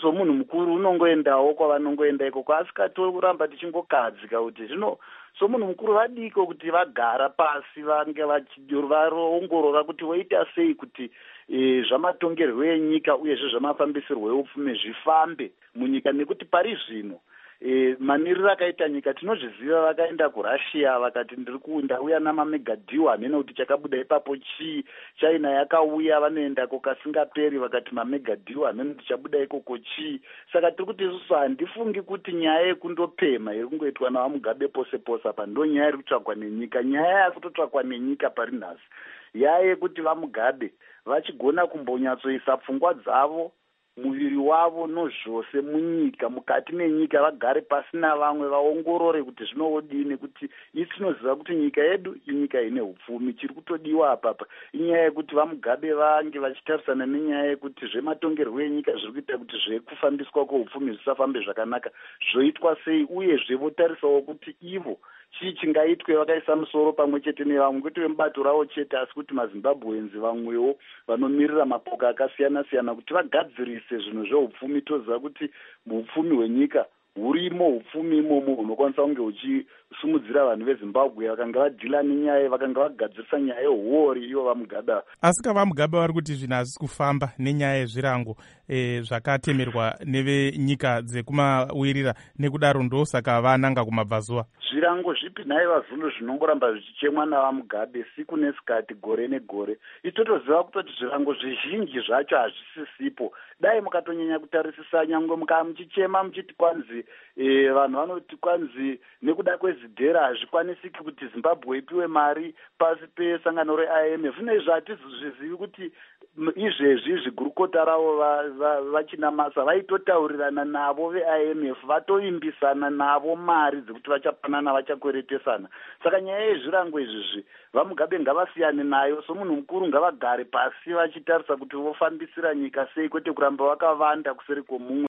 somunhu mukuru unongoendawo kwavanongoenda ikoko, asi katori kuramba tichingokahadzika kuti zvino somunhu mukuru vadiko kuti vagara pasi vange vachiongorora kuti voita sei kuti zvamatongerwo enyika uyezve zvamafambisirwo eupfumi zvifambe munyika, nekuti pari zvino mamiriro akaita nyika tinozviziva. Vakaenda kuRussia vakati ndauya namamegadhiwo hamene kuti chakabuda ipapo chii. China yakauya vanoendako kasingaperi vakati mamegadhiwo hamene kuti chabuda ikoko chii. Saka tiri kuti isusu handifungi kuti nyaya yekundopema iri kungoitwa navaMugabe pose pose apa ndo nyaya iri kutsvagwa nenyika. Nyaya yakutotsvagwa nenyika pari nhasi yaya yekuti vaMugabe vachigona kumbonyatsoisa pfungwa dzavo, muviri wavo nozvose munyika, mukati menyika, vagare pasina vamwe vaongorore kuti zvinoodini, kuti isi tinoziva kuti nyika yedu inyika ine upfumi. Chiri kutodiwa apapa inyaya yekuti vaMugabe vange vachitarisana nenyaya yekuti zvematongerwo enyika zviri kuita kuti zvekufambiswa kweupfumi zvisafambe zvakanaka zvoitwa sei, uyezve votarisawo kuti ivo chii chingaitwe vakaisa musoro pamwe chete nevamwe, kuti vemubato ravo chete, asi kuti maZimbabwenzi vamwewo vanomirira mapoka akasiyana siyana kuti vagadzirise zvinhu zveupfumi. Toziva kuti muupfumi hwenyika hurimo upfumi imomo hunokwanisa kunge huchisimudzira vanhu veZimbabwe vakanga vadhila nenyaya, vakanga vagadzirisa nyaya yehuori ivo vaMugabe. Asi vaMugabe vari kuti zvinhu hazvisi kufamba nenyaya yezvirango zvakatemerwa nevenyika dzekumawirira, nekudaro ndosaka vananga kumabvazuva. Zvirango zvipi nhaye vaZulu zvinongoramba zvichichemwa navaMugabe siku nesikati, gore negore? Itotoziva kutoti zvirango zvizhinji zvacho hazvisisipo. Dai mukatonyanya kutarisisa nyangwe mukaa muchichema muchiti kwanzi vanhu vanoti kwanzi nekuda kwezidhera hazvikwanisiki kuti Zimbabwe ipiwe mari pasi pesangano reIMF. Nezvi hatizvizivi kuti izvezvi zvigurukota ravo vachina masa vaitotaurirana navo veIMF, vatoimbisana navo mari dzekuti vachapanana, vachakweretesana. Saka nyaya yezvirango izvizvi vaMugabe ngavasiyane nayo. Somunhu mukuru ngavagare pasi vachitarisa kuti vofambisira nyika sei, kwete kuramba vakavanda kuseri kwomumwe.